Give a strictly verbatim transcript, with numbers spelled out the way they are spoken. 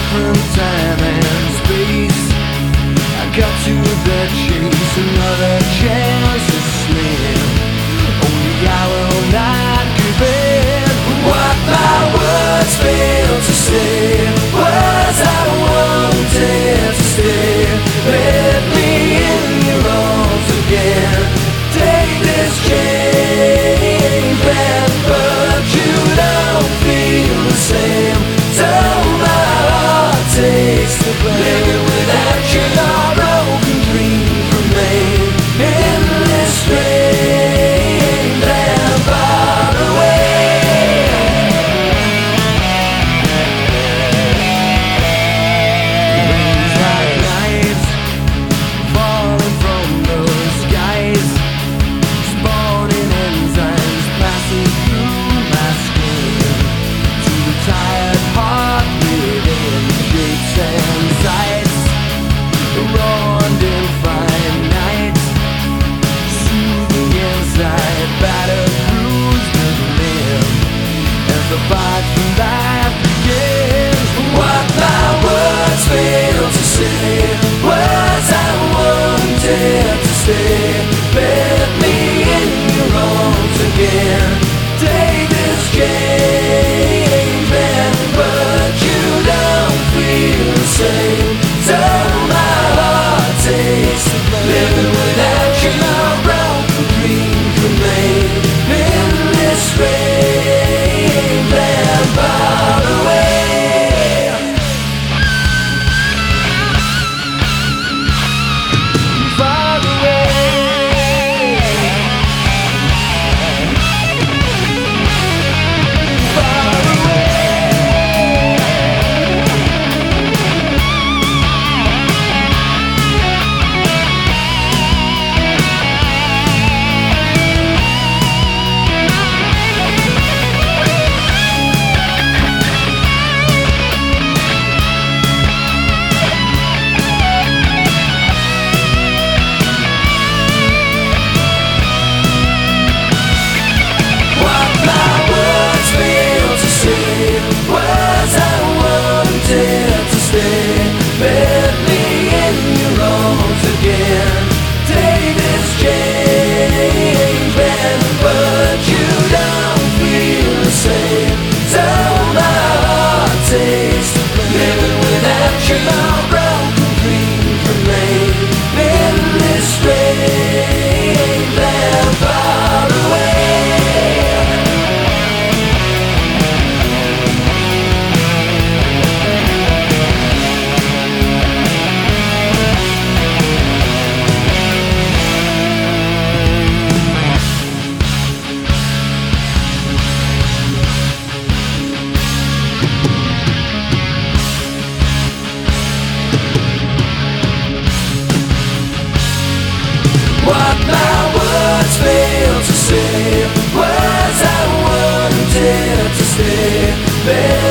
different time and space. I got to the chase, another chance to slip. Only I will not give in. What my words fail to say, words I wanted to stay. Let me in your arms again. Take this change back, but you don't feel the same. So my heart takes the blame. Living without you, our broken dreams remain in this strange land far away. Rains like nights falling from the skies, spawning enzymes passing through my skin to the tired heart within shapes and sights. Roared in fine nights, soothing inside, battered, bruised and limb as the fight for life begins. What my words fail to say, words I wanted to say. Let me in your arms again. Take this change back, but you don't feel the same. So my heart takes the blame. Living without you, our broken dreams remain in this strange land far away. Far away. Far away. What my words fail to say, words I wanted to stay. Let me in your arms again. Take this change back, but you don't feel the same. So my heart takes the blame. Living without you, our broken dreams remain in this strange land far away. What my words fail to say, words I wanted to stay.